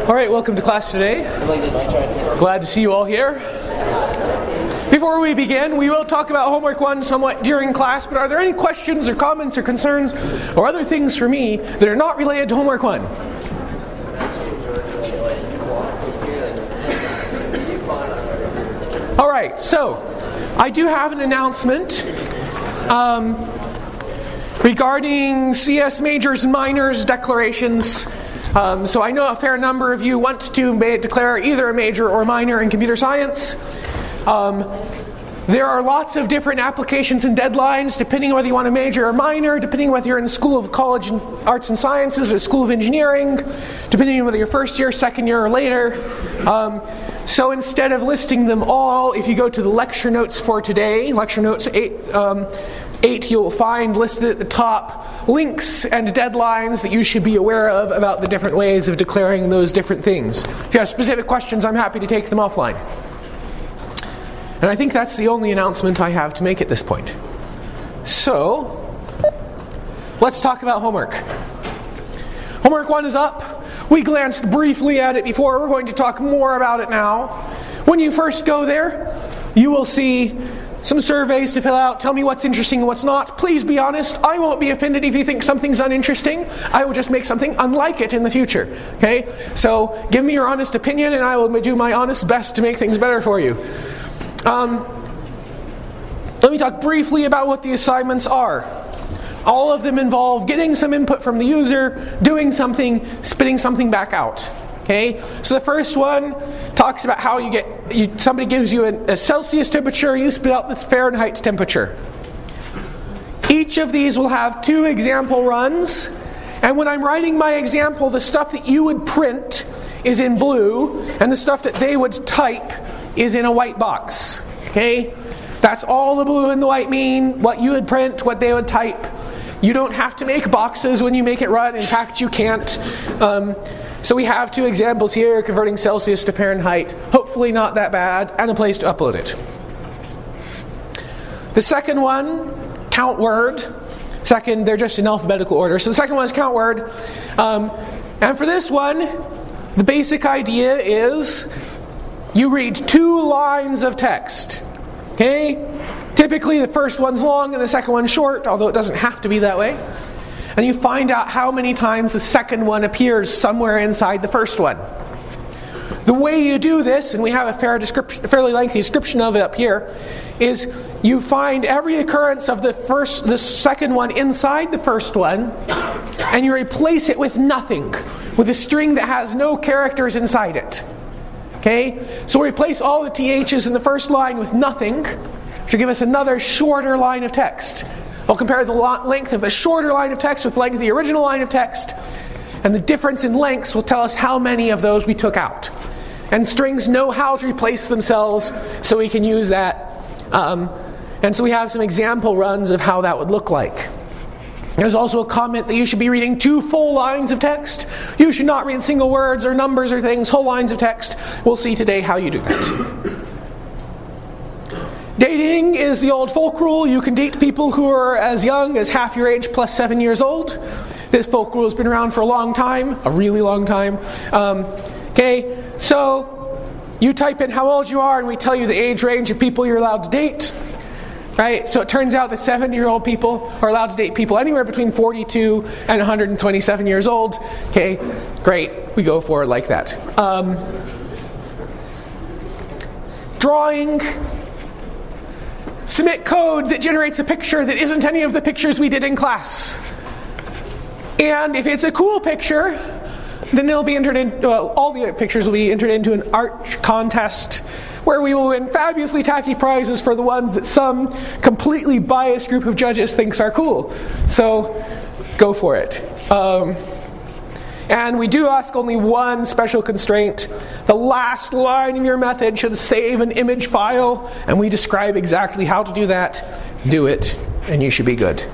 All right, welcome to class today. Glad to see you all here. Before we begin, we will talk about Homework 1 somewhat during class, but are there any questions or comments or concerns or other things for me that are not related to Homework 1? All right, so I do have an announcement regarding CS majors and minors declarations. So I know a fair number of you want to declare either a major or minor in computer science. There are lots of different applications and deadlines depending on whether you want a major or minor, depending on whether you're in the School of College and Arts and Sciences or School of Engineering, depending on whether you're first year, second year, or later. So instead of listing them all, if you go to the lecture notes for today, lecture notes 8, you'll find listed at the top links and deadlines that you should be aware of about the different ways of declaring those different things. If you have specific questions, I'm happy to take them offline. And I think that's the only announcement I have to make at this point. So, let's talk about homework. Homework 1 is up. We glanced briefly at it before. We're going to talk more about it now. When you first go there, you will see some surveys to fill out. Tell me what's interesting and what's not. Please be honest. I won't be offended if you think something's uninteresting. I will just make something unlike it in the future. Okay? So give me your honest opinion and I will do my honest best to make things better for you. Let me talk briefly about what the assignments are. All of them involve getting some input from the user, doing something, spitting something back out. Okay, so the first one talks about how somebody gives you a Celsius temperature, you spit out the Fahrenheit temperature. Each of these will have 2 example runs, and when I'm writing my example, the stuff that you would print is in blue, and the stuff that they would type is in a white box. Okay, that's all the blue and the white mean, what you would print, what they would type. You don't have to make boxes when you make it run. In fact, you can't. So we have 2 examples here, converting Celsius to Fahrenheit. Hopefully not that bad, and a place to upload it. The second one, count word. Second, they're just in alphabetical order. So the second one is count word. And for this one, the basic idea is you read 2 lines of text. Okay? Typically the first one's long and the second one's short, although it doesn't have to be that way. And you find out how many times the second one appears somewhere inside the first one. The way you do this, and we have a fairly lengthy description of it up here, is you find every occurrence of the second one inside the first one, and you replace it with nothing, with a string that has no characters inside it. Okay? So replace all the THs in the first line with nothing, which will give us another shorter line of text. We'll compare the length of the shorter line of text with the length of the original line of text, and the difference in lengths will tell us how many of those we took out. And strings know how to replace themselves, so we can use that. And so we have some example runs of how that would look like. There's also a comment that you should be reading 2 full lines of text. You should not read single words or numbers or things, whole lines of text. We'll see today how you do that. Dating is the old folk rule. You can date people who are as young as half your age plus 7 years old. This folk rule has been around for a long time, a really long time. Okay, so you type in how old you are and we tell you the age range of people you're allowed to date. Right? So it turns out that 70-year-old people are allowed to date people anywhere between 42 and 127 years old. Okay, great. We go for it like that. Drawing. Submit code that generates a picture that isn't any of the pictures we did in class. And if it's a cool picture, then it'll be entered in. Well, all the pictures will be entered into an art contest where we will win fabulously tacky prizes for the ones that some completely biased group of judges thinks are cool. So, go for it. And we do ask only one special constraint. The last line of your method should save an image file, and we describe exactly how to do that. Do it, and you should be good.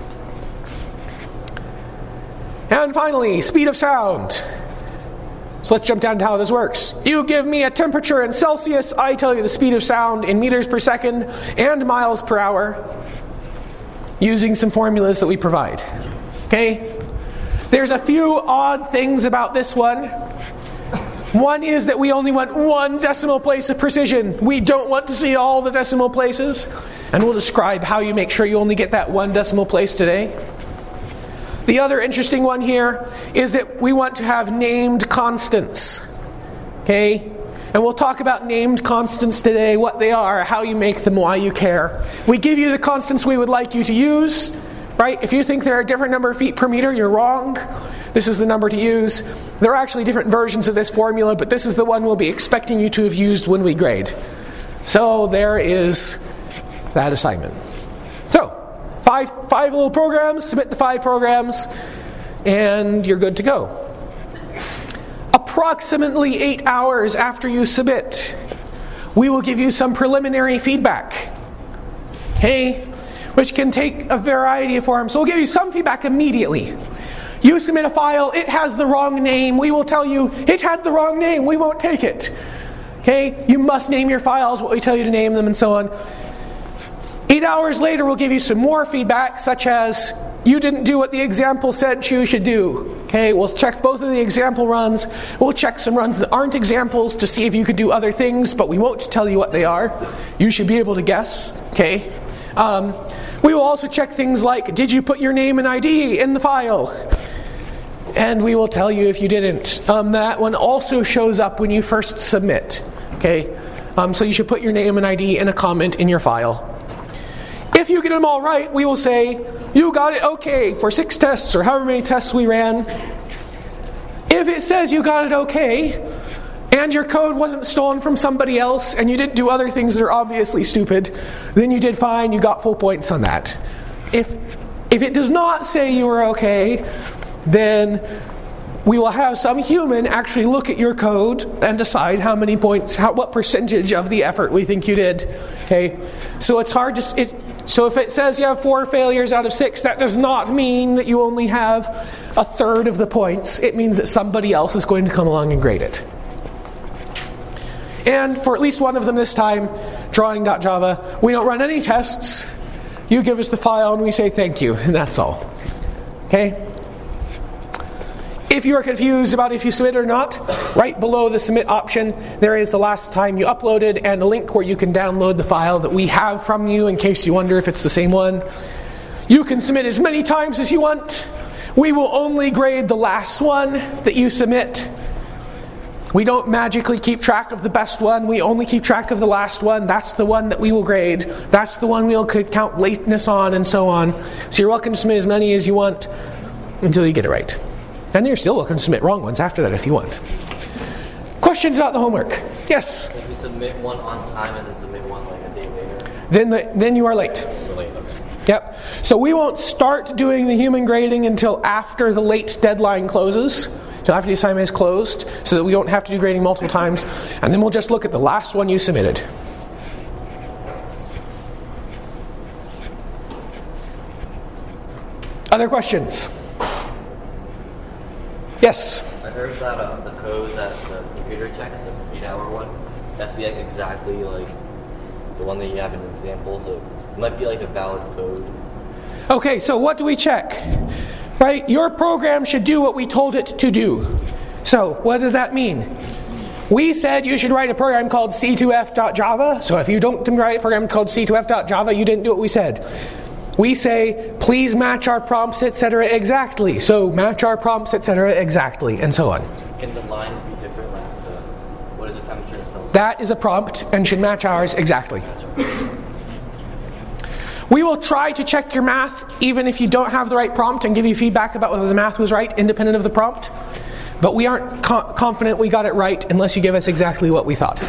And finally, speed of sound. So let's jump down to how this works. You give me a temperature in Celsius, I tell you the speed of sound in meters per second and miles per hour, using some formulas that we provide. Okay? There's a few odd things about this one. One is that we only want 1 decimal place of precision. We don't want to see all the decimal places. And we'll describe how you make sure you only get that 1 decimal place today. The other interesting one here is that we want to have named constants. Okay? And we'll talk about named constants today, what they are, how you make them, why you care. We give you the constants we would like you to use. Right? If you think there are a different number of feet per meter, you're wrong. This is the number to use. There are actually different versions of this formula, but this is the one we'll be expecting you to have used when we grade. So there is that assignment. So, five little programs, submit the 5 programs, and you're good to go. Approximately 8 hours after you submit, we will give you some preliminary feedback. Okay? Which can take a variety of forms. So we'll give you some feedback immediately. You submit a file, it has the wrong name. We will tell you, it had the wrong name, we won't take it. Okay? You must name your files, what we tell you to name them, and so on. 8 hours later, we'll give you some more feedback, such as, you didn't do what the example said you should do. Okay? We'll check both of the example runs. We'll check some runs that aren't examples to see if you could do other things, but we won't tell you what they are. You should be able to guess. Okay? We will also check things like, did you put your name and ID in the file? And we will tell you if you didn't. That one also shows up when you first submit. Okay? So you should put your name and ID in a comment in your file. If you get them all right, we will say, you got it okay for 6 tests or however many tests we ran. If it says you got it okay, and your code wasn't stolen from somebody else, and you didn't do other things that are obviously stupid, then you did fine, you got full points on that. If it does not say you were okay, then we will have some human actually look at your code and decide how many points, what percentage of the effort we think you did. Okay, so it's hard to. So if it says you have 4 failures out of 6, that does not mean that you only have 1/3 of the points. It means that somebody else is going to come along and grade it. And for at least one of them this time, drawing.java, we don't run any tests. You give us the file and we say thank you, and that's all. Okay? If you are confused about if you submit or not, right below the submit option, there is the last time you uploaded and a link where you can download the file that we have from you in case you wonder if it's the same one. You can submit as many times as you want. We will only grade the last one that you submit. We don't magically keep track of the best one. We only keep track of the last one. That's the one that we will grade. That's the one we'll count lateness on, and so on. So you're welcome to submit as many as you want until you get it right. And you're still welcome to submit wrong ones after that if you want. Questions about the homework? Yes? If you submit one on time and then submit one like a day later? Then you are late. You're late, okay. Yep. So we won't start doing the human grading until after the late deadline closes. So after the assignment is closed, so that we don't have to do grading multiple times. And then we'll just look at the last one you submitted. Other questions? Yes? I heard that the code that the computer checks, the 8-hour one, has to be like exactly like the one that you have in an example, so it might be like a valid code. Okay, so what do we check? Right? Your program should do what we told it to do. So, what does that mean? We said you should write a program called c2f.java. So if you don't write a program called c2f.java, you didn't do what we said. We say, please match our prompts, etc. exactly. So match our prompts, etc. exactly, and so on. Can the lines be different? Like what is the temperature and Celsius? That is a prompt and should match ours exactly. We will try to check your math even if you don't have the right prompt and give you feedback about whether the math was right independent of the prompt. But we aren't confident we got it right unless you give us exactly what we thought.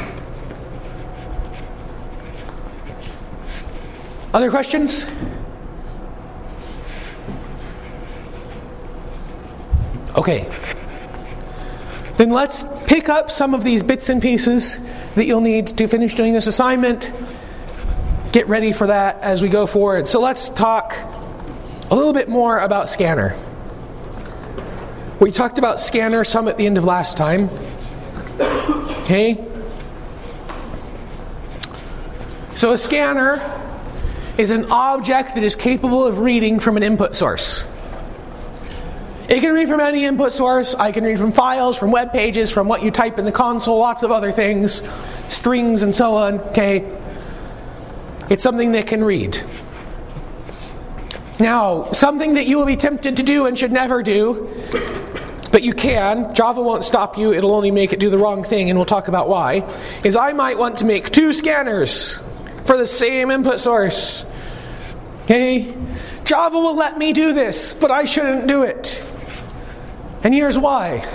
Other questions? Okay. Then let's pick up some of these bits and pieces that you'll need to finish doing this assignment. Get ready for that as we go forward. So let's talk a little bit more about Scanner. We talked about Scanner some at the end of last time. Okay? So a scanner is an object that is capable of reading from an input source. It can read from any input source. I can read from files, from web pages, from what you type in the console, lots of other things, strings and so on, okay? It's something that can read. Now, something that you will be tempted to do and should never do, but you can, Java won't stop you, it'll only make it do the wrong thing, and we'll talk about why, is I might want to make 2 scanners for the same input source. Okay? Java will let me do this, but I shouldn't do it. And here's why.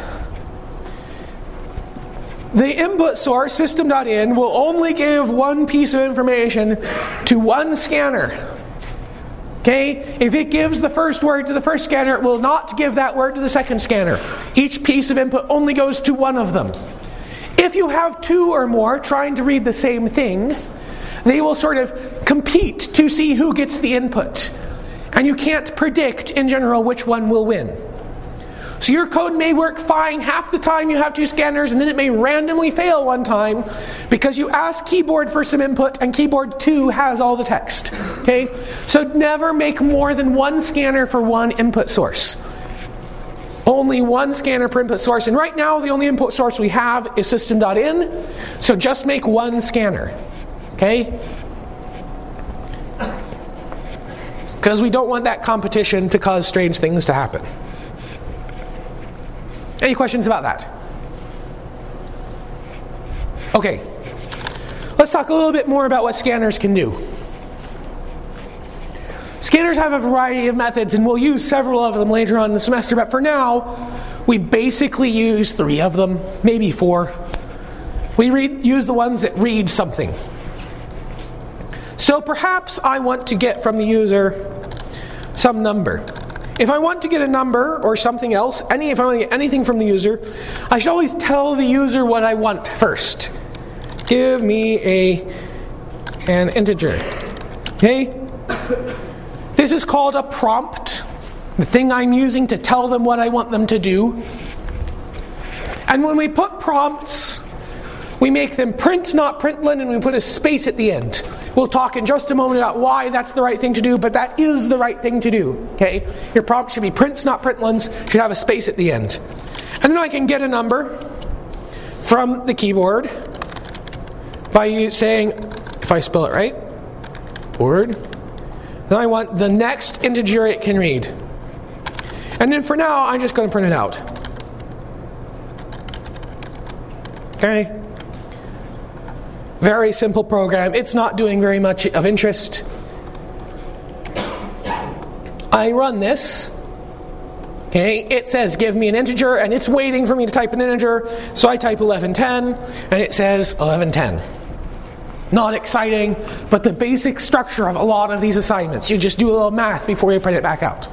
The input source, system.in, will only give one piece of information to one scanner. Okay? If it gives the first word to the first scanner, it will not give that word to the second scanner. Each piece of input only goes to one of them. If you have 2 or more trying to read the same thing, they will sort of compete to see who gets the input. And you can't predict, in general, which one will win. So your code may work fine half the time you have 2 scanners, and then it may randomly fail one time because you ask keyboard for some input and keyboard 2 has all the text. Okay? So never make more than 1 scanner for one input source. Only 1 scanner per input source. And right now the only input source we have is system.in. So just make 1 scanner. Okay? Because we don't want that competition to cause strange things to happen. Any questions about that? Okay. Let's talk a little bit more about what scanners can do. Scanners have a variety of methods, and we'll use several of them later on in the semester, but for now, we basically use 3 of them, maybe 4. We use the ones that read something. So perhaps I want to get from the user some number. If I want to get a number or something else, if I want to get anything from the user, I should always tell the user what I want first. Give me an integer. Okay? This is called a prompt, the thing I'm using to tell them what I want them to do. And when we put prompts, we make them print, not println, and we put a space at the end. We'll talk in just a moment about why that's the right thing to do, but that is the right thing to do. Okay? Your prompt should be prints, not printlns, should have a space at the end. And then I can get a number from the keyboard by saying, if I spell it right, board, then I want the next integer it can read. And then for now, I'm just going to print it out. Okay? Very simple program. It's not doing very much of interest. I run this. Okay, it says give me an integer, and it's waiting for me to type an integer. So I type 1110, and it says 1110. Not exciting, but the basic structure of a lot of these assignments. You just do a little math before you print it back out.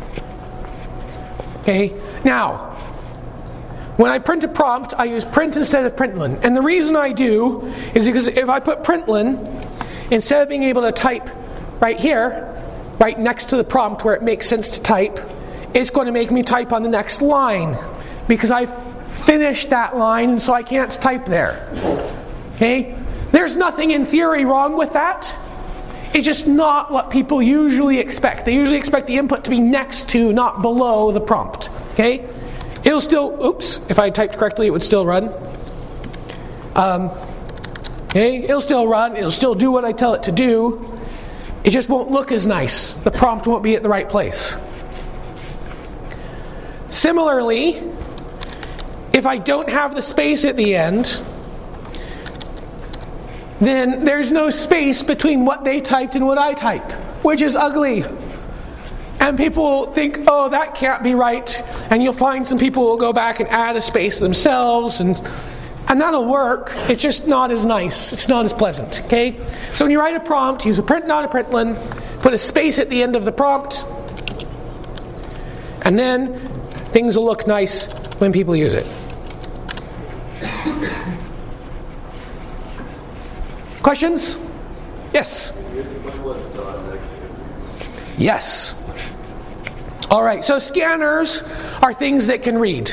Okay, now, when I print a prompt, I use print instead of println. And the reason I do is because if I put println, instead of being able to type right here, right next to the prompt where it makes sense to type, it's going to make me type on the next line because I've finished that line and so I can't type there. Okay? There's nothing in theory wrong with that. It's just not what people usually expect. They usually expect the input to be next to, not below the prompt. Okay? It'll still, if I typed correctly, it would still run. Okay, it'll still run, it'll still do what I tell it to do. It just won't look as nice. The prompt won't be at the right place. Similarly, if I don't have the space at the end, then there's no space between what they typed and what I type, which is ugly. And people think, oh, that can't be right. And you'll find some people will go back and add a space themselves, and that'll work. It's just not as nice. It's not as pleasant. Okay? So when you write a prompt, use a print, not a println. Put a space at the end of the prompt. And then things will look nice when people use it. Questions? Yes? Yes. All right, so scanners are things that can read.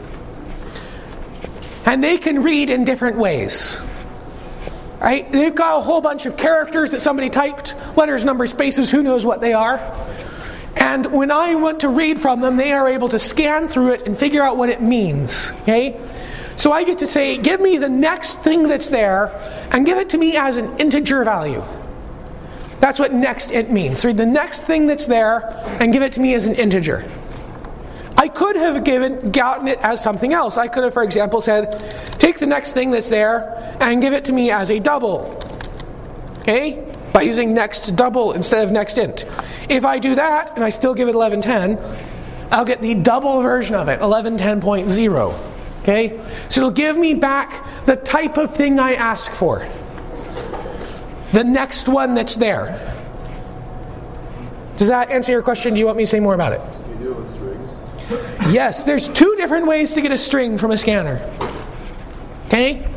And they can read in different ways. Right? They've got a whole bunch of characters that somebody typed, letters, numbers, spaces, who knows what they are. And when I want to read from them, they are able to scan through it and figure out what it means. Okay? So I get to say, give me the next thing that's there, and give it to me as an integer value. That's what next int means. So read the next thing that's there, and give it to me as an integer. I could have gotten it as something else. I could have, for example, said, take the next thing that's there, and give it to me as a double. Okay? By using next double instead of next int. If I do that, and I still give it 1110, I'll get the double version of it, 1110.0. Okay? So it'll give me back the type of thing I ask for. The next one that's there. Does that answer your question? Do you want me to say more about it? You do it with strings? Yes, there's 2 different ways to get a string from a scanner. Okay?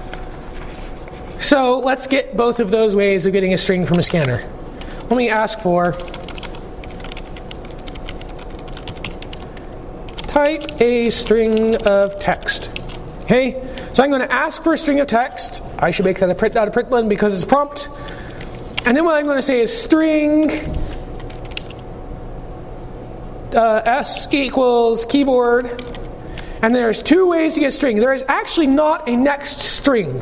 So let's get both of those ways of getting a string from a scanner. Let me ask for type a string of text. Okay? So I'm going to ask for a string of text. I should make that a print, not a println, because it's a prompt. And then what I'm going to say is string s equals keyboard. And there's 2 ways to get string. There is actually not a next string,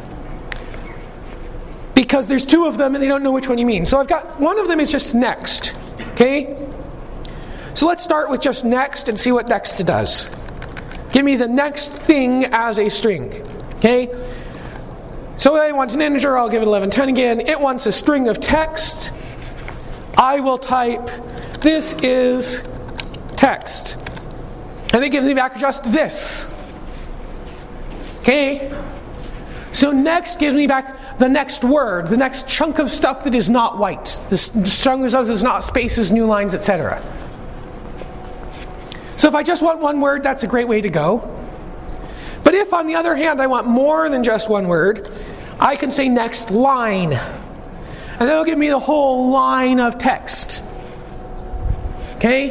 because there's 2 of them and they don't know which one you mean. So I've got one of them is just next. Okay? So let's start with just next and see what next does. Give me the next thing as a string. Okay? So I want an integer, I'll give it 1110 again. It wants a string of text. I will type, this is text. And it gives me back just this. Okay? So next gives me back the next word, the next chunk of stuff that is not white. The chunk of stuff that is not spaces, new lines, etc. So if I just want one word, that's a great way to go. But if, on the other hand, I want more than just one word, I can say next line. And that'll give me the whole line of text. Okay?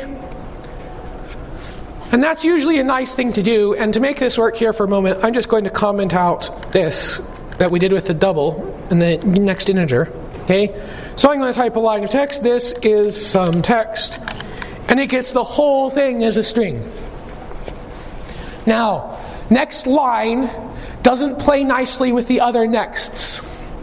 And that's usually a nice thing to do. And to make this work here for a moment, I'm just going to comment out this that we did with the double and the next integer. Okay? So I'm going to type a line of text. This is some text. And it gets the whole thing as a string. Now, next line doesn't play nicely with the other nexts.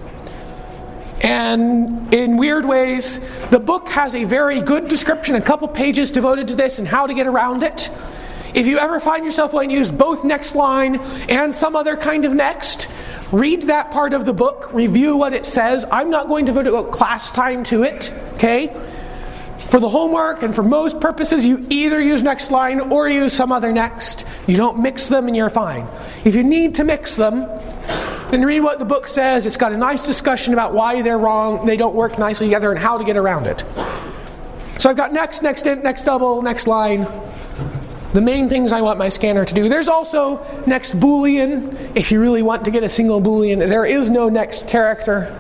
And in weird ways, the book has a very good description, a couple pages devoted to this and how to get around it. If you ever find yourself wanting to use both next line and some other kind of next, read that part of the book, review what it says. I'm not going to devote class time to it, okay? For the homework and for most purposes, you either use next line or use some other next. You don't mix them and you're fine. If you need to mix them, then read what the book says. It's got a nice discussion about why they're wrong, they don't work nicely together, and how to get around it. So I've got next, next int, next double, next line. The main things I want my scanner to do. There's also next Boolean, if you really want to get a single Boolean. There is no next character.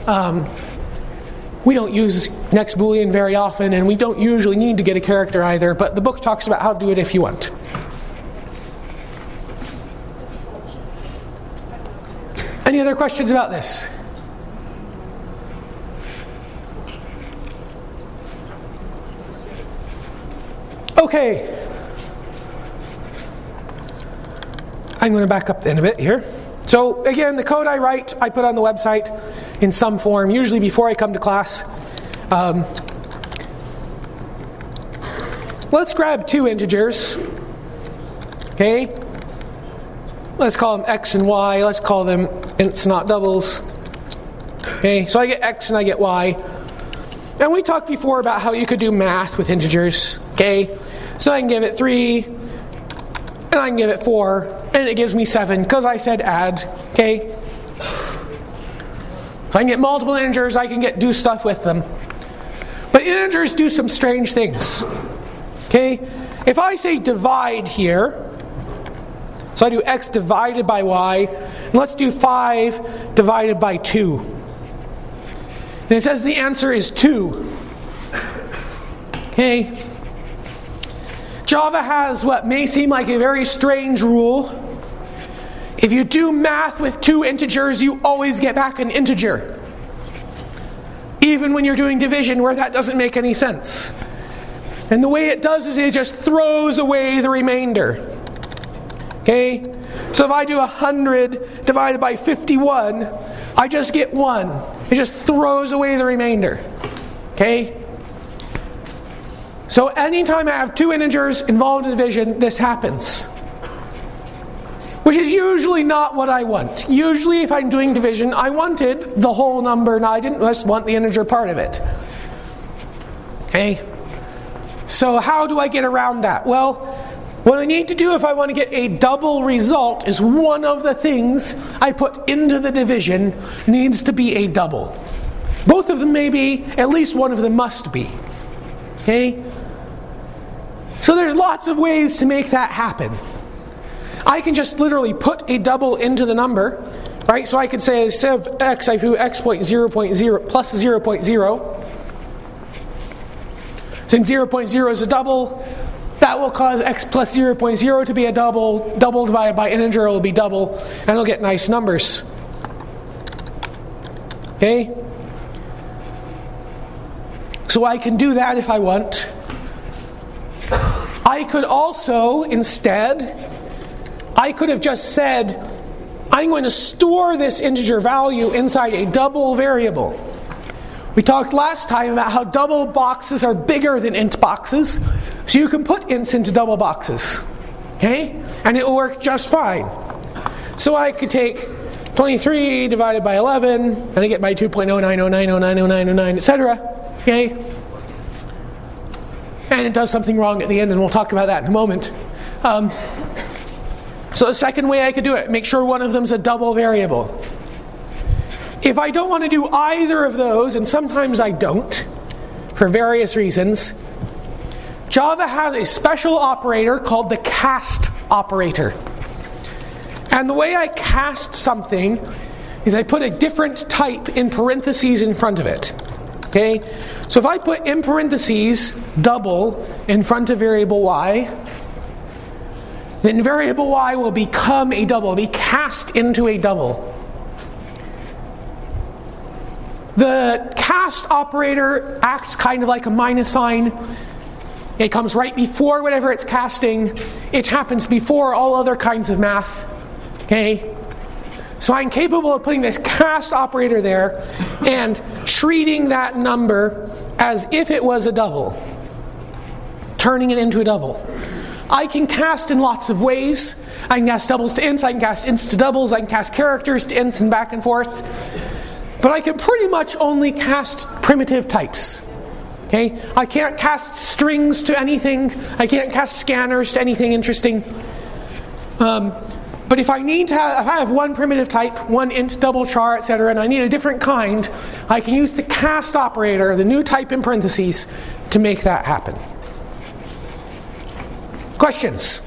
We don't use next Boolean very often, and we don't usually need to get a character either, but the book talks about how to do it if you want. Any other questions about this? Okay. I'm going to back up in a bit here. So again, the code I write, I put on the website in some form, usually before I come to class. Let's grab 2 integers. Okay? Let's call them x and y. Let's call them ints, not doubles. Okay, so I get x and I get y. And we talked before about how you could do math with integers. Okay? So I can give it 3, and I can give it 4, and it gives me 7, because I said add. Okay? So I can get multiple integers, I can do stuff with them. But integers do some strange things. Okay? If I say divide here, so I do x divided by y, and let's do 5 divided by 2. And it says the answer is 2. Okay? Java has what may seem like a very strange rule. If you do math with 2 integers, you always get back an integer. Even when you're doing division where that doesn't make any sense. And the way it does is it just throws away the remainder. Okay? So if I do 100 divided by 51, I just get 1. It just throws away the remainder. Okay? So anytime I have two integers involved in division, this happens. Which is usually not what I want. Usually if I'm doing division, I wanted the whole number, and I didn't just want the integer part of it. Okay? So how do I get around that? Well, what I need to do if I want to get a double result is one of the things I put into the division needs to be a double. Both of them may be, at least one of them must be. Okay? So there's lots of ways to make that happen. I can just literally put a double into the number, right? So I could say instead of x, I do x.0.0 plus 0.0. Since 0.0 is a double, that will cause x plus 0.0 to be a double. Double divided by integer will be double, and it'll get nice numbers. Okay? So I can do that if I want. I could also, instead, I could have just said, I'm going to store this integer value inside a double variable. We talked last time about how double boxes are bigger than int boxes, so you can put ints into double boxes. Okay? And it will work just fine. So I could take 23 divided by 11, and I get my 2.09090900909, etc. Okay? And it does something wrong at the end, and we'll talk about that in a moment. So the second way I could do it, make sure one of them's a double variable. If I don't want to do either of those, and sometimes I don't, for various reasons, Java has a special operator called the cast operator. And the way I cast something is I put a different type in parentheses in front of it. Okay? So if I put in parentheses double in front of variable y, then variable y will become a double, be cast into a double. The cast operator acts kind of like a minus sign. It comes right before whatever it's casting. It happens before all other kinds of math. Okay? So I'm capable of putting this cast operator there and treating that number as if it was a double. Turning it into a double. I can cast in lots of ways. I can cast doubles to ints, I can cast ints to doubles, I can cast characters to ints and back and forth. But I can pretty much only cast primitive types. Okay? I can't cast strings to anything. I can't cast scanners to anything interesting. But if I need to if I have one primitive type, one int, double char, etc., and I need a different kind, I can use the cast operator, the new type in parentheses, to make that happen. Questions?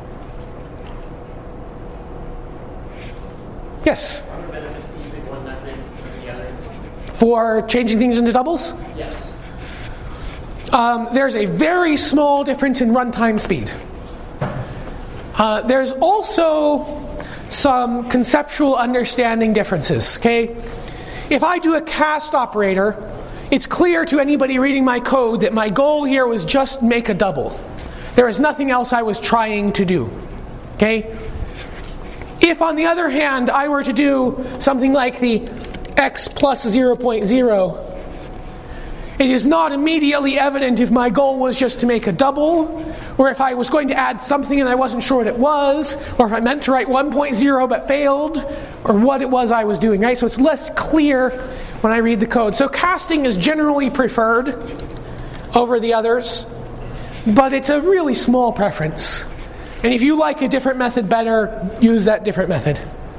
Yes? Are there benefits to using one method or the other? For changing things into doubles? Yes. There's a very small difference in runtime speed. There's also some conceptual understanding differences. Okay? If I do a cast operator, it's clear to anybody reading my code that my goal here was just make a double. There is nothing else I was trying to do. Okay? If, on the other hand, I were to do something like the x plus 0.0, it is not immediately evident if my goal was just to make a double, or if I was going to add something and I wasn't sure what it was, or if I meant to write 1.0 but failed, or what it was I was doing. Right? So it's less clear when I read the code. So casting is generally preferred over the others, but it's a really small preference. And if you like a different method better, use that different method.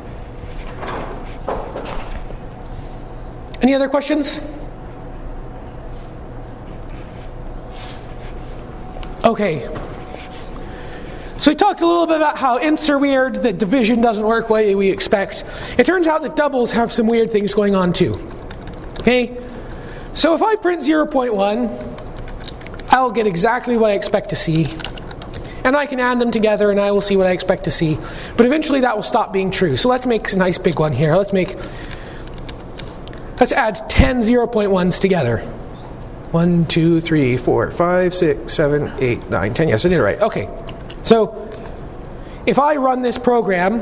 Any other questions? Okay. So we talked a little bit about how ints are weird, that division doesn't work the way we expect. It turns out that doubles have some weird things going on too. Okay? So if I print 0.1, I'll get exactly what I expect to see. And I can add them together and I will see what I expect to see. But eventually that will stop being true. So let's make a nice big one here. Let's add 10 0.1s together. 1, 2, 3, 4, 5, 6, 7, 8, 9, 10. Yes, I did it right. Okay. So if I run this program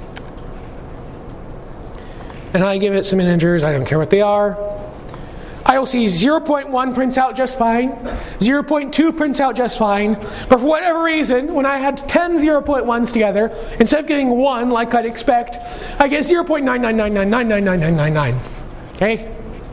and I give it some integers, I don't care what they are, I will see 0.1 prints out just fine, 0.2 prints out just fine, but for whatever reason, when I had 10 0.1s together, instead of getting 1 like I'd expect, I get 0.999999999. Okay?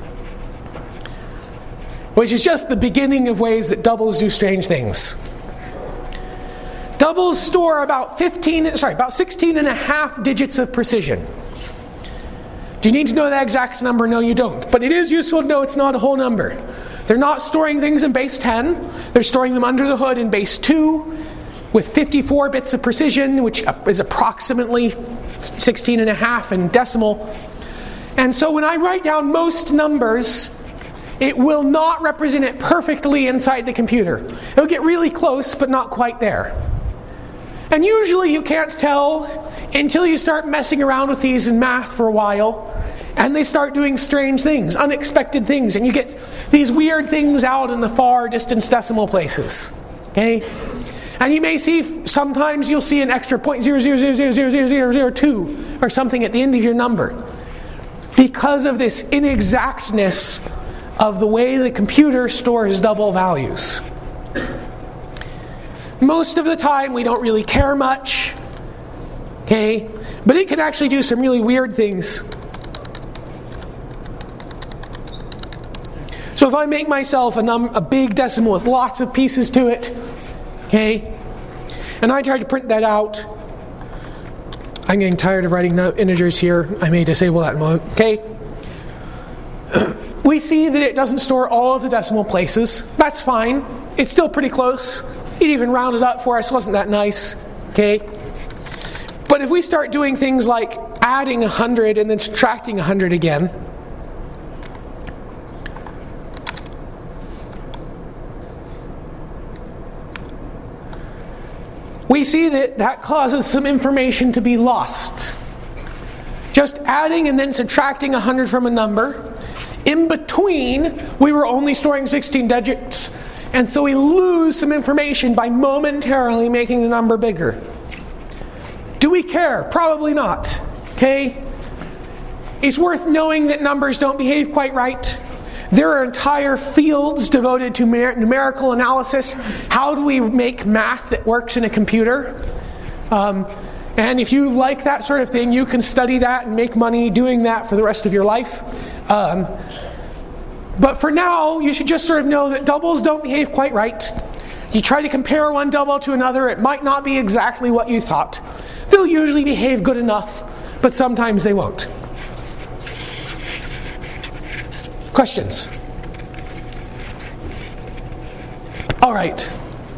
Which is just the beginning of ways that doubles do strange things. Doubles store about 16 and a half digits of precision. Do you need to know that exact number? No, you don't. But it is useful to know it's not a whole number. They're not storing things in base 10. They're storing them under the hood in base 2 with 54 bits of precision, which is approximately 16 and a half in decimal. And so when I write down most numbers, it will not represent it perfectly inside the computer. It'll get really close, but not quite there. And usually you can't tell until you start messing around with these in math for a while, and they start doing strange things, unexpected things, and you get these weird things out in the far distance decimal places. Okay? And you may see, sometimes you'll see an extra 0.000000002 or something at the end of your number, because of this inexactness of the way the computer stores double values. Most of the time we don't really care much, okay? But it can actually do some really weird things. So if I make myself a big decimal with lots of pieces to it, okay, and I try to print that out, I'm getting tired of writing integers here. I may disable that in a moment, okay? We see that it doesn't store all of the decimal places. That's fine. It's still pretty close. It even rounded up for us. Wasn't that nice? Okay. But if we start doing things like adding 100 and then subtracting 100 again, we see that causes some information to be lost. Just adding and then subtracting 100 from a number, in between, we were only storing 16 digits, and so we lose some information by momentarily making the number bigger. Do we care? Probably not. Okay? It's worth knowing that numbers don't behave quite right. There are entire fields devoted to numerical analysis. How do we make math that works in a computer? And if you like that sort of thing, you can study that and make money doing that for the rest of your life. But for now, you should just sort of know that doubles don't behave quite right. You try to compare one double to another, it might not be exactly what you thought. They'll usually behave good enough, but sometimes they won't. Questions? All right.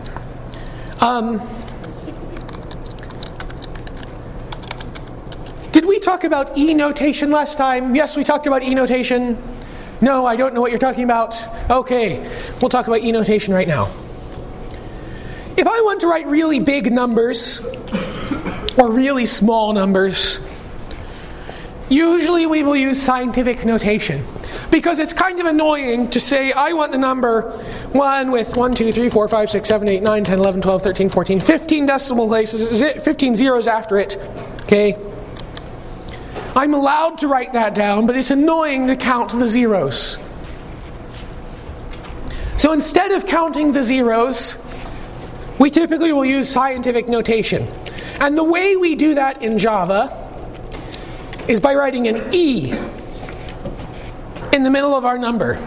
Did we talk about E-notation last time? Yes, we talked about E-notation. No, I don't know what you're talking about. Okay, we'll talk about E-notation right now. If I want to write really big numbers or really small numbers, usually we will use scientific notation, because it's kind of annoying to say I want the number 1 with 1, 2, 3, 4, 5, 6, 7, 8, 9, 10, 11, 12, 13, 14, 15 decimal places, 15 zeros after it. Okay? I'm allowed to write that down, but it's annoying to count the zeros. So instead of counting the zeros, we typically will use scientific notation. And the way we do that in Java is by writing an E in the middle of our number.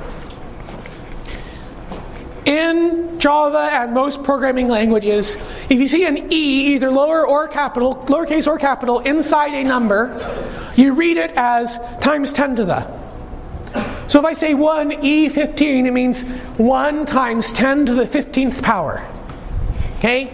In Java and most programming languages, if you see an E, either lowercase or capital, inside a number, you read it as times 10 to the. So if I say 1E15, it means 1 times 10 to the 15th power. Okay?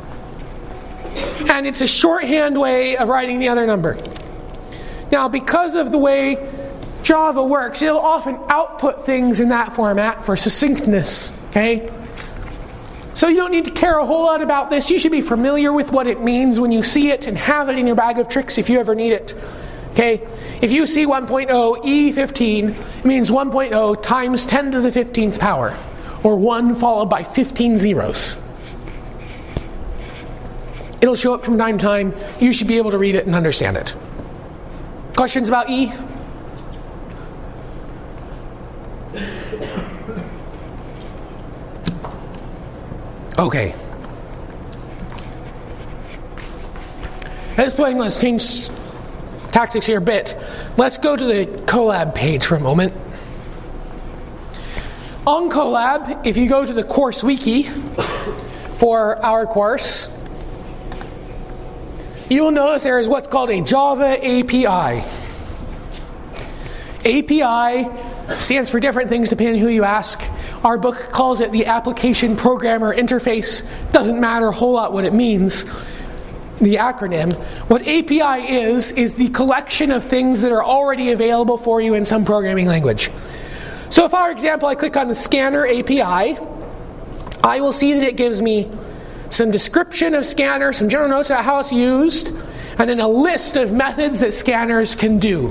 And it's a shorthand way of writing the other number. Now, because of the way Java works, it'll often output things in that format for succinctness. Okay? So you don't need to care a whole lot about this. You should be familiar with what it means when you see it and have it in your bag of tricks if you ever need it. Okay? If you see 1.0 E15, it means 1.0 times 10 to the 15th power, or 1 followed by 15 zeros. It'll show up from time to time. You should be able to read it and understand it. Questions about E? Okay. At this point, let's change tactics here a bit. Let's go to the Colab page for a moment. On Colab, if you go to the course wiki for our course, you will notice there is what's called a Java API. API stands for different things depending on who you ask. Our book calls it the Application Programmer Interface. Doesn't matter a whole lot what it means, the acronym. What API is the collection of things that are already available for you in some programming language. So for example, I click on the Scanner API, I will see that it gives me some description of Scanner, some general notes about how it's used, and then a list of methods that scanners can do.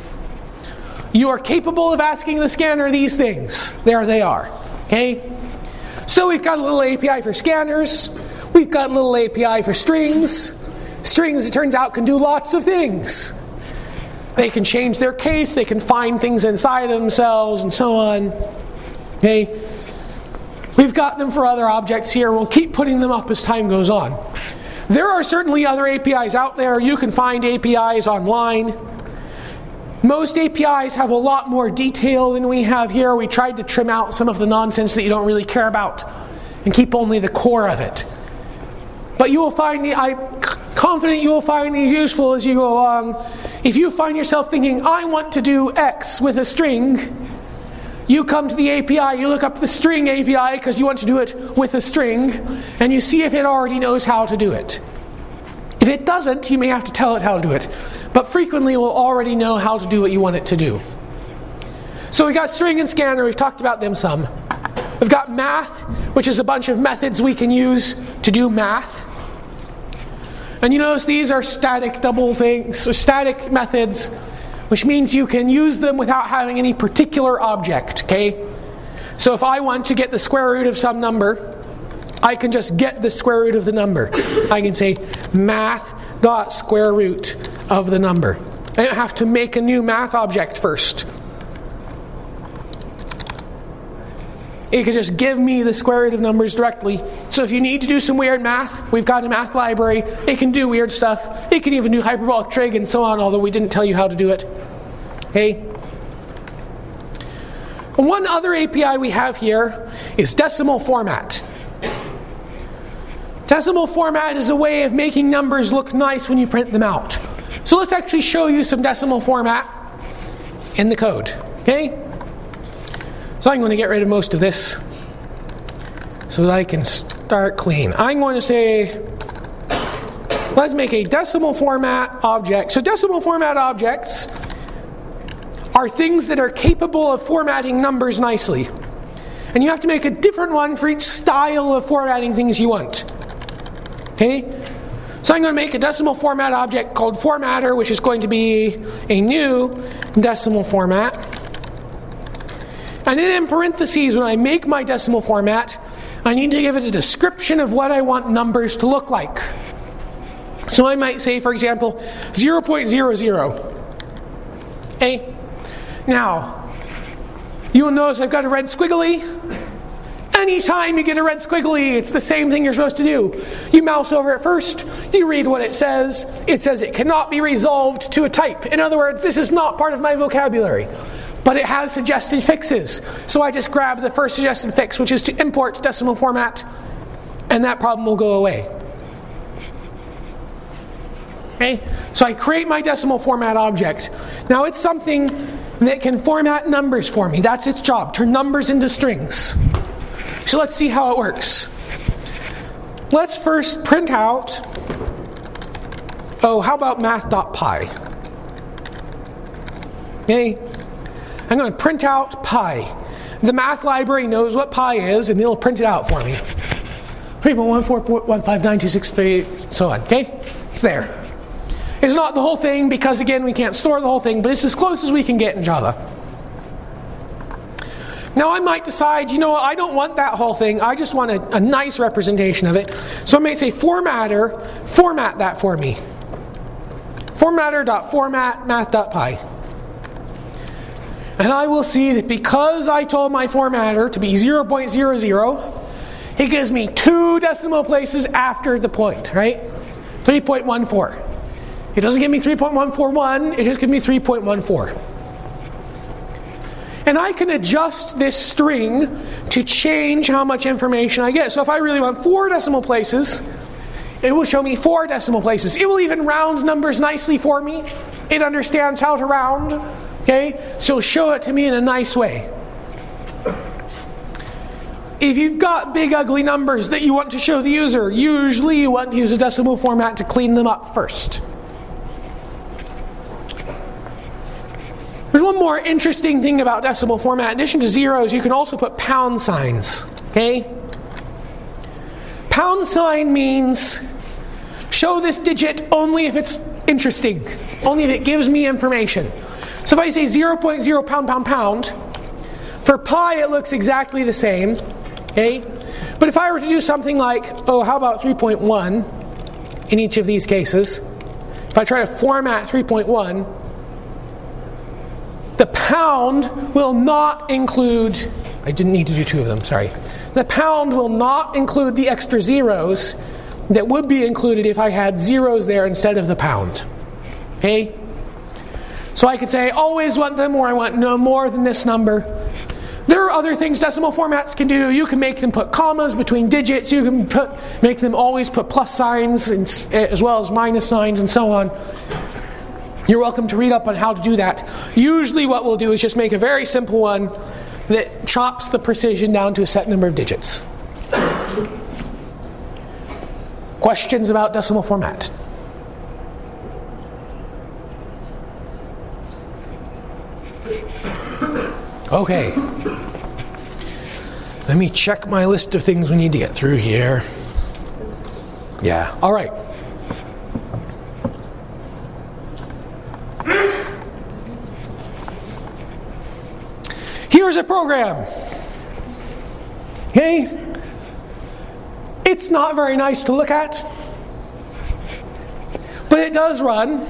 You are capable of asking the scanner these things. There they are. Okay? So we've got a little API for scanners. We've got a little API for strings. Strings, it turns out, can do lots of things. They can change their case. They can find things inside of themselves and so on. Okay? We've got them for other objects here. We'll keep putting them up as time goes on. There are certainly other APIs out there. You can find APIs online. Most APIs have a lot more detail than we have here. We tried to trim out some of the nonsense that you don't really care about and keep only the core of it. But you will find I'm confident you will find these useful as you go along. If you find yourself thinking, I want to do X with a string, you come to the API, you look up the string API because you want to do it with a string, and you see if it already knows how to do it. If it doesn't, you may have to tell it how to do it. But frequently it will already know how to do what you want it to do. So we've got string and scanner, we've talked about them some. We've got math, which is a bunch of methods we can use to do math. And you notice these are static double things, or static methods, which means you can use them without having any particular object, okay? So if I want to get the square root of some number, I can just get the square root of the number. I can say math.square root of the number. I don't have to make a new math object first. It can just give me the square root of numbers directly. So if you need to do some weird math, we've got a math library. It can do weird stuff. It can even do hyperbolic trig and so on, although we didn't tell you how to do it. Okay? One other API we have here is decimal format. Decimal format is a way of making numbers look nice when you print them out. So let's actually show you some decimal format in the code. Okay? So I'm going to get rid of most of this so that I can start clean. I'm going to say, let's make a decimal format object. So decimal format objects are things that are capable of formatting numbers nicely. And you have to make a different one for each style of formatting things you want. Okay? So I'm going to make a decimal format object called formatter, which is going to be a new decimal format. And then in parentheses, when I make my decimal format, I need to give it a description of what I want numbers to look like. So I might say, for example, 0.00. Okay? Now, you will notice I've got a red squiggly. Anytime you get a red squiggly, it's the same thing you're supposed to do. You mouse over it first, you read what it says. It says it cannot be resolved to a type. In other words, this is not part of my vocabulary. But it has suggested fixes. So I just grab the first suggested fix, which is to import decimal format, and that problem will go away. Okay? So I create my decimal format object. Now it's something that can format numbers for me. That's its job, turn numbers into strings. So let's see how it works. Let's first print out, how about math.pi? Okay? I'm going to print out pi. The math library knows what pi is, and it'll print it out for me. 3.14.159.263, so on. Okay? It's there. It's not the whole thing because, again, we can't store the whole thing, but it's as close as we can get in Java. Now I might decide, I don't want that whole thing. I just want a nice representation of it. So I might say formatter, format that for me. Formatter.format math.py. And I will see that because I told my formatter to be 0.00, it gives me 2 decimal places after the point, right? 3.14. It doesn't give me 3.141, it just gives me 3.14. And I can adjust this string to change how much information I get. So if I really want 4 decimal places, it will show me 4 decimal places. It will even round numbers nicely for me. It understands how to round. Okay? So it'll show it to me in a nice way. If you've got big ugly numbers that you want to show the user, usually you want to use a decimal format to clean them up first. There's one more interesting thing about decimal format. In addition to zeros, you can also put pound signs. Okay? Pound sign means show this digit only if it's interesting, only if it gives me information. So if I say 0.0 pound pound pound, for pi it looks exactly the same. Okay? But if I were to do something like, how about 3.1 in each of these cases? If I try to format 3.1, the pound will not include, I didn't need to do 2 of them, sorry. The pound will not include the extra zeros that would be included if I had zeros there instead of the pound. Okay? So I could say, always want them, or I want no more than this number. There are other things decimal formats can do. You can make them put commas between digits. You can make them always put plus signs as well as minus signs and so on. You're welcome to read up on how to do that. Usually what we'll do is just make a very simple one that chops the precision down to a set number of digits. Questions about decimal format? Okay. Let me check my list of things we need to get through here. Yeah, all right. Here's a program. Okay? It's not very nice to look at, but it does run.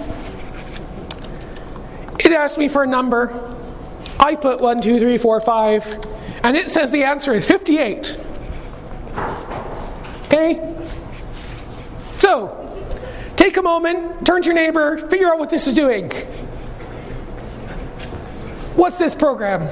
It asks me for a number. I put 1, 2, 3, 4, 5, and it says the answer is 58. Okay? So, take a moment, turn to your neighbor, figure out what this is doing. What's this program?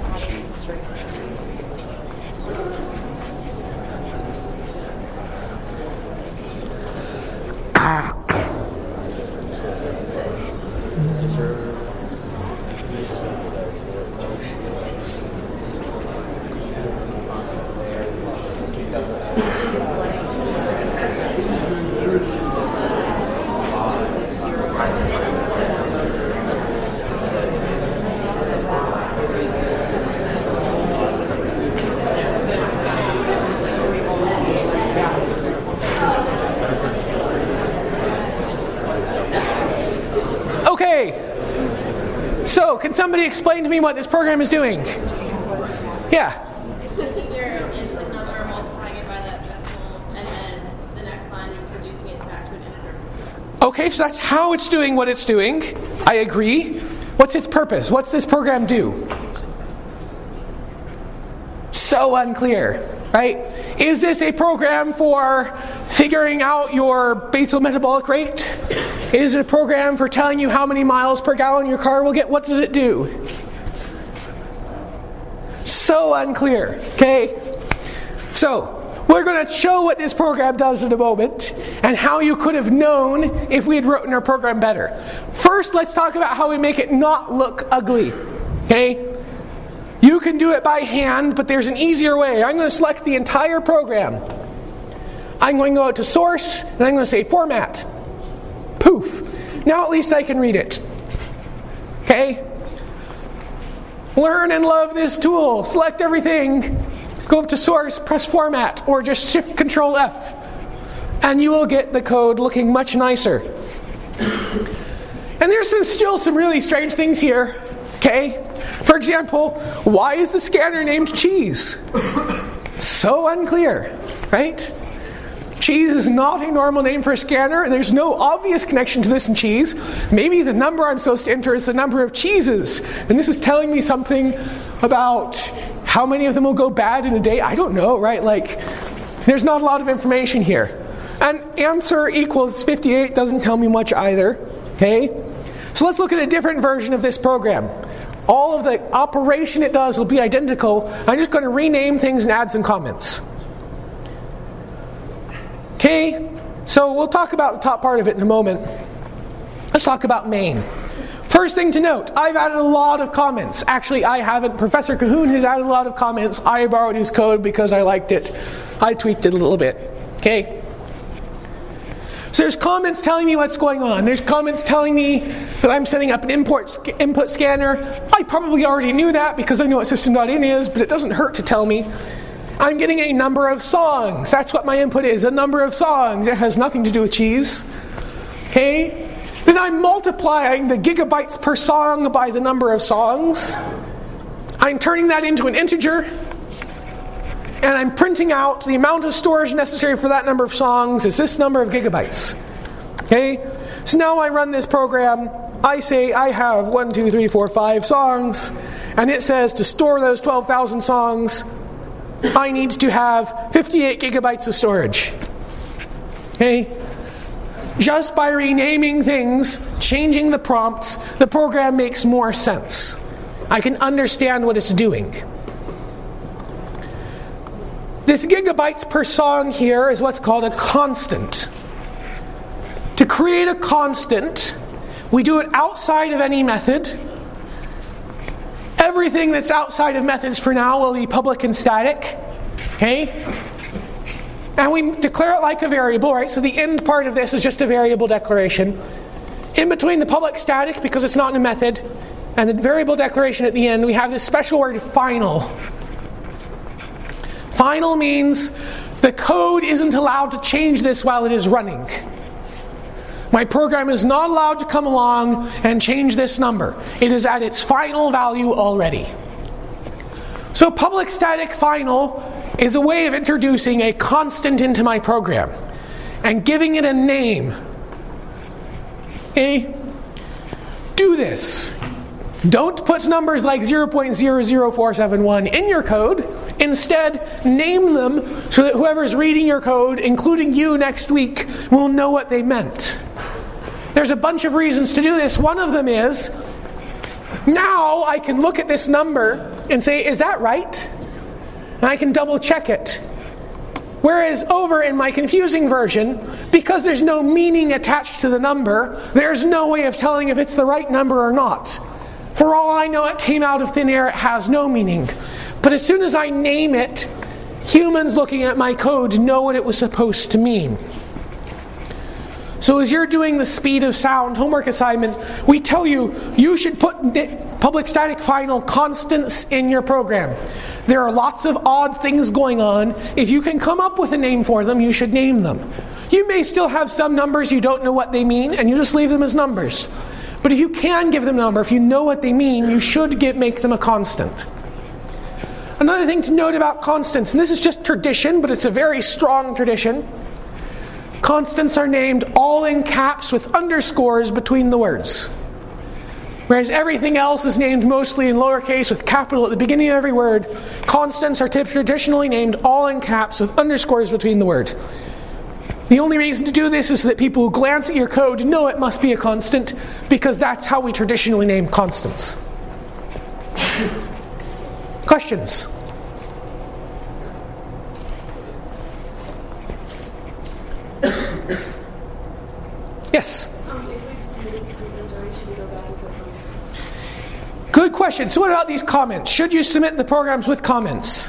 So, can somebody explain to me what this program is doing? Yeah. It's a figure in this number, multiplying it by that decimal, and then the next line is reducing it back to its purpose. Okay, so that's how it's doing what it's doing. I agree. What's its purpose? What's this program do? So unclear, right? Is this a program for figuring out your basal metabolic rate? Is it a program for telling you how many miles per gallon your car will get? What does it do? So unclear, okay? So, we're going to show what this program does in a moment and how you could have known if we had written our program better. First, let's talk about how we make it not look ugly, okay? You can do it by hand, but there's an easier way. I'm going to select the entire program. I'm going to go to source, and I'm going to say format. Poof. Now at least I can read it. Okay? Learn and love this tool. Select everything. Go up to source, press format, or just shift Control F. And you will get the code looking much nicer. And there's still some really strange things here. Okay? For example, why is the scanner named cheese? So unclear, right? Cheese is not a normal name for a scanner, and there's no obvious connection to this and cheese. Maybe the number I'm supposed to enter is the number of cheeses, and this is telling me something about how many of them will go bad in a day. I don't know, right? Like, there's not a lot of information here. And answer equals 58 doesn't tell me much either, okay? So let's look at a different version of this program. All of the operation it does will be identical. I'm just going to rename things and add some comments. Okay, so we'll talk about the top part of it in a moment. Let's talk about main. First thing to note, I've added a lot of comments. Actually, I haven't. Professor Cahoon has added a lot of comments. I borrowed his code because I liked it. I tweaked it a little bit. Okay? So there's comments telling me what's going on. There's comments telling me that I'm setting up an input scanner. I probably already knew that because I know what system.in is, but it doesn't hurt to tell me. I'm getting a number of songs. That's what my input is, a number of songs. It has nothing to do with cheese. Okay? Then I'm multiplying the gigabytes per song by the number of songs. I'm turning that into an integer. And I'm printing out the amount of storage necessary for that number of songs is this number of gigabytes. Okay? So now I run this program. I say I have 1, 2, 3, 4, 5 songs. And it says to store those 12,000 songs, I need to have 58 gigabytes of storage. Okay? Just by renaming things, changing the prompts, the program makes more sense. I can understand what it's doing. This gigabytes per song here is what's called a constant. To create a constant, we do it outside of any method. Everything that's outside of methods for now will be public and static. Okay? And we declare it like a variable, right? So the end part of this is just a variable declaration. In between the public static, because it's not in a method, and the variable declaration at the end, we have this special word final. Final means the code isn't allowed to change this while it is running. My program is not allowed to come along and change this number. It is at its final value already. So public static final is a way of introducing a constant into my program and giving it a name. Okay? Do this. Don't put numbers like 0.00471 in your code. Instead, name them so that whoever's reading your code, including you next week, will know what they meant. There's a bunch of reasons to do this. One of them is, now I can look at this number and say, is that right? And I can double check it. Whereas over in my confusing version, because there's no meaning attached to the number, there's no way of telling if it's the right number or not. For all I know, it came out of thin air, it has no meaning. But as soon as I name it, humans looking at my code know what it was supposed to mean. So as you're doing the speed of sound homework assignment, we tell you, you should put public static final constants in your program. There are lots of odd things going on. If you can come up with a name for them, you should name them. You may still have some numbers you don't know what they mean, and you just leave them as numbers. But if you can give them a number, if you know what they mean, you should make them a constant. Another thing to note about constants, and this is just tradition, but it's a very strong tradition. Constants are named all in caps with underscores between the words. Whereas everything else is named mostly in lowercase with capital at the beginning of every word, constants are traditionally named all in caps with underscores between the word. The only reason to do this is so that people who glance at your code know it must be a constant, because that's how we traditionally name constants. Questions? Yes? If we've submitted programs already, should we go back and put comments? Good question. So what about these comments? Should you submit the programs with comments?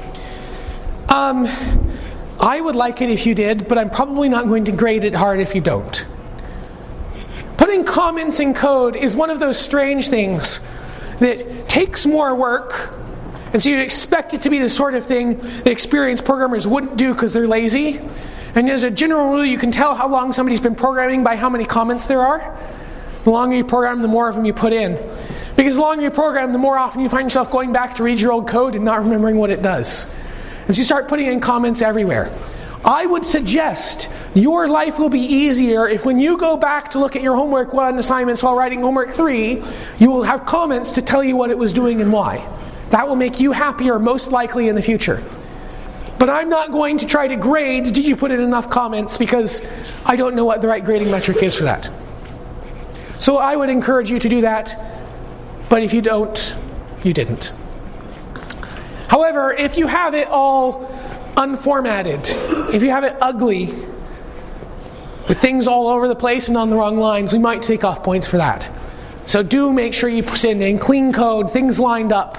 I would like it if you did, but I'm probably not going to grade it hard if you don't. Putting comments in code is one of those strange things that takes more work, and so you'd expect it to be the sort of thing that experienced programmers wouldn't do because they're lazy. And as a general rule, you can tell how long somebody's been programming by how many comments there are. The longer you program, the more of them you put in. Because the longer you program, the more often you find yourself going back to read your old code and not remembering what it does. And so you start putting in comments everywhere. I would suggest your life will be easier if when you go back to look at your homework 1 assignments while writing homework 3, you will have comments to tell you what it was doing and why. That will make you happier most likely in the future. But I'm not going to try to grade, did you put in enough comments, because I don't know what the right grading metric is for that. So I would encourage you to do that, but if you don't, you didn't. However, if you have it all unformatted, if you have it ugly, with things all over the place and on the wrong lines, we might take off points for that. So do make sure you send in clean code, things lined up,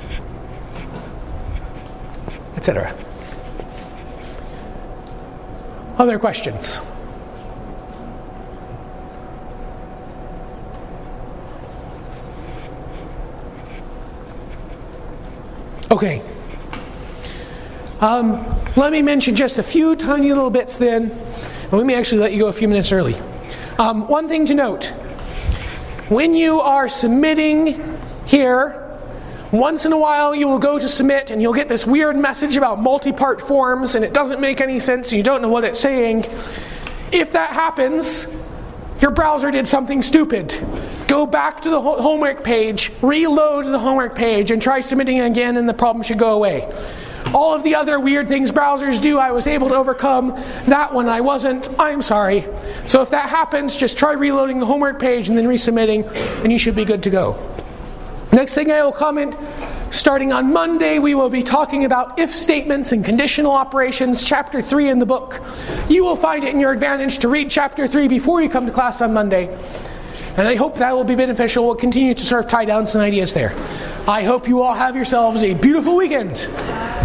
etc. Other questions? Okay. Let me mention just a few tiny little bits then, and we may actually let you go a few minutes early. One thing to note, when you are submitting here, once in a while you will go to submit and you'll get this weird message about multi-part forms and it doesn't make any sense and you don't know what it's saying. If that happens, your browser did something stupid. Go back to the homework page, reload the homework page, and try submitting again, and the problem should go away. All of the other weird things browsers do, I was able to overcome. That one I wasn't. I'm sorry. So if that happens, just try reloading the homework page and then resubmitting, and you should be good to go. Next thing I will comment, starting on Monday, we will be talking about if statements and conditional operations, chapter 3 in the book. You will find it in your advantage to read chapter 3 before you come to class on Monday. And I hope that will be beneficial. We'll continue to sort of tie down some ideas there. I hope you all have yourselves a beautiful weekend.